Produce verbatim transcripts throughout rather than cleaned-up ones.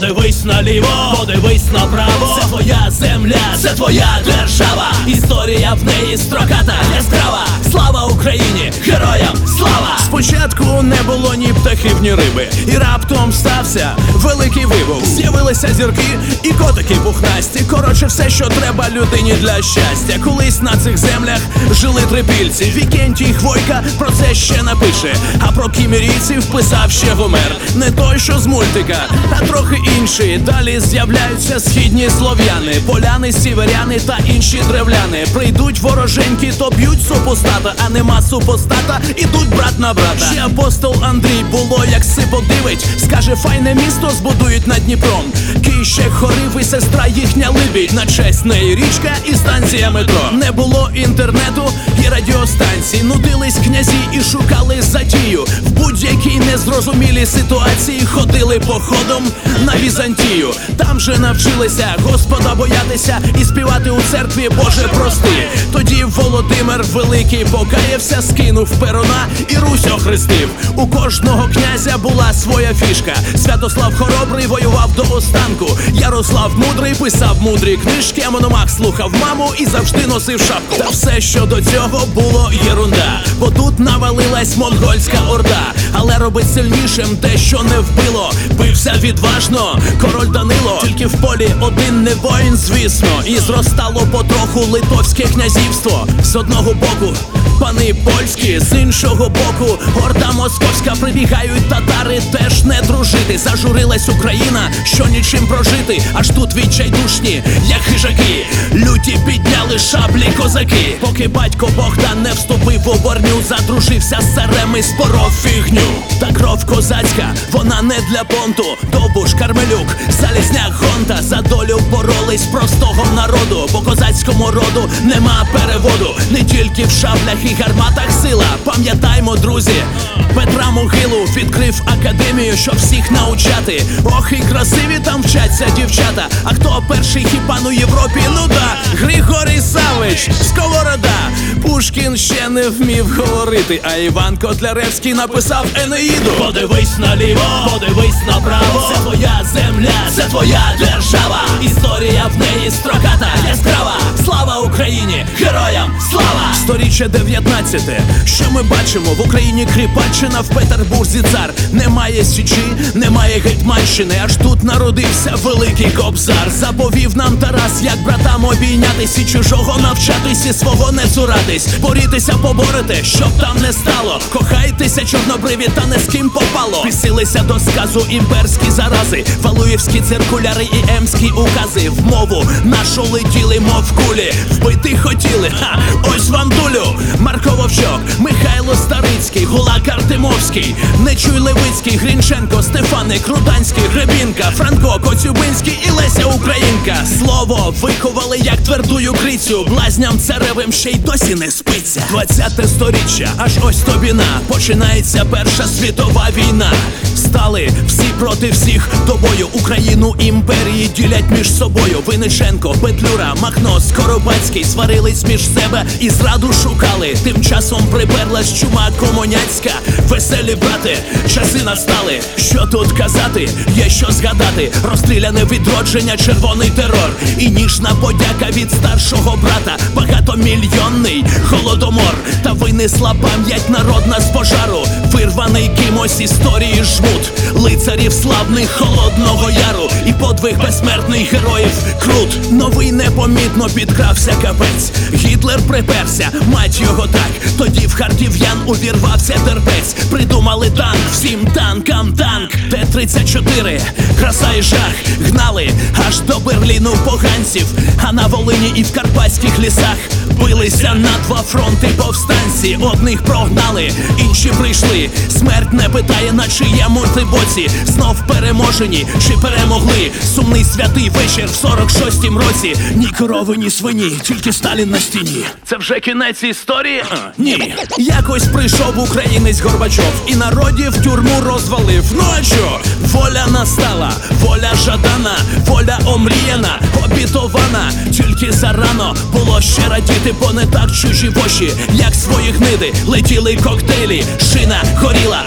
Подивись наліво, подивись направо. Це твоя земля, це твоя держава. Історія в неї строката, яскрава. Слава Україні, героям слава! Спочатку не було ні птахів, ні риби, і раптом стався великий вибух. З'явилися зірки і котики пухнасті. Коротше, все, що треба людині для щастя. Колись на цих землях жили трипільці. Вікентій Хвойка про це ще напише. А про кімерійців писав ще Гомер. Не той, що з мультика, а трохи інший. Далі з'являються східні слов'яни, поляни, сіверяни та інші древляни. Прийдуть вороженьки, то б'ють супостата, а нема супостата, ідуть брат на брата. Ще апостол Андрій було, як сипо дивить, скаже, файне місто збудують над Дніпром. Кищек, Хорив і сестра їхня Либідь. На честь неї річка і станція метро. Не було інтернету і радіостанцій. Нудились князі і шукали затію. В будь-якій незрозумілій ситуації ходили походом на Візантію. Там же навчилися Господа боятися і співати у церкві Боже прости. Тоді Володимир Великий покаявся, скинув перуна і Русь охрестив. У кожного князя була своя фішка. Святослав Хоробрий воював до останку. Ярослав Мудрий писав мудрі книжки, а Мономах слухав маму і завжди носив шапку. Та все, що до цього, було єрунда, бо тут навалилась монгольська орда. Але робить сильнішим те, що не вбило. Бився відважно король Данило. Тільки в полі один не воїн, звісно. І зростало потроху литовське князівство. З одного боку пани польські, з іншого боку орда московська. Прибігають татари теж не дружити. Зажурилась Україна, що нічим прожити. Аж тут відчайдушні, як хижаки, люті підняли шаблі козаки. Поки батько Богдан не вступив у борню, задружився з царем і споров фігню. Та кров козацька, вона не для понту. Довбуш, Кармелюк, Залізняк, Гонта за долю боролись простого народу. По козацькому роду нема переводу. Не тільки в шаблях і гарматах сила. Пам'ятаймо, друзі, Петра Могилу відкрив академію, щоб всіх навчати. Ох, і красиві там вчаться дівчата. А хто перший хіпан у Європі? Ну да, Григорій Савич, Сковорода. Пушкін ще не вмів говорити, а Іван Котляревський написав Енеїду. Подивись наліво, подивись направо. Це твоя земля, це твоя держава. Історія в неї строката, яскрава. Слава Україні, героям слава! Сторіччя дев'ятнадцяте. Що ми бачимо? В Україні Кріпаччина, в Петербурзі цар. Немає Січі, немає Гетьманщини. Аж тут народився великий Кобзар. Заповів нам Тарас, як братам обійнятись, і чужого навчатись, і свого не цуратись. Борітеся, поборете, щоб там не стало. Кохайтеся, чорнобриві, та не з ким попало. Пісилися до сказу імперські зарази. Валуєвські циркуляри і емські укази. В мову нашу летіли, мов кулі. Вбити хотіли, ха, ось вам дулю. Марко Вовчок, Михайло Старицький, Гулак Артемовський, Нечуй Левицький, Грінченко, Стефаник, Руданський, Гребінка, Франко, Коцюбинський і Леся Українка. Слово виховали, як твердую крицю. Блазням царевим ще й досі не спиться. Двадцяте сторіччя, аж ось тобі на. Починається Перша світова війна. Стали всі проти всіх до бою. Україну імперії ділять між собою. Винниченко, Петлюра, Махно, Скоробацький сварились між себе і зраду шукали. Тим часом приперлась чума комуняцька. Веселі брати, часи настали. Що тут казати, є що згадати. Розстріляне відродження, червоний терор. І ніжна подяка від старшого брата. Багатомільйонний голодомор. Та винесла пам'ять народна з пожару. Вирваний кимось історії жмут. Лицарів славних Холодного Яру. І подвиг безсмертних героїв Крут. Новий непомітно підкрався капець. Гітлер приперся, мать його так. Тоді в харків'ян увірвався терпець. Придумали танк, всім танкам танк. Т тридцять чотири, краса і жах. Гнали аж до Берліну поганців. А на Волині і в карпатських лісах билися на два фронти повстанці. Одних прогнали, інші прийшли. Смерть не питає, на чиєму ти боці. Знов переможені, чи перемогли. Сумний святий вечір в сорок шостім році. Ні корови, ні свині, тільки Сталін на стіні. Це вже кінець історії? А, ні. Якось прийшов українець Горбачов і народів тюрму розвалив. Ну а що? Воля настала, воля жадана, воля омріяна, обітована. Тільки зарано було ще радіти, бо не так чужі воші, як свої гниди. Летіли коктейлі, шина горіла,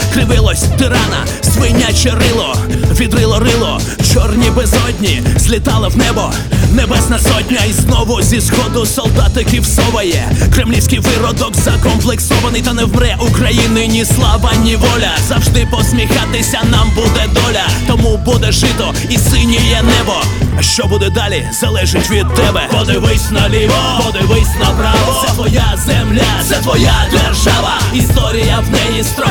кривилось тирана, свиняче рило, відрило рило, чорні безодні злітали в небо, небесна сотня, і знову зі сходу солдатиків соває. Кремлівський виродок закомплексований, та не вмре України ні слава, ні воля. Завжди посміхатися нам буде доля, тому буде жито і синіє небо. А що буде далі, залежить від тебе. Подивись наліво, подивись направо. Це твоя земля, це твоя держава. Історія в неї строката.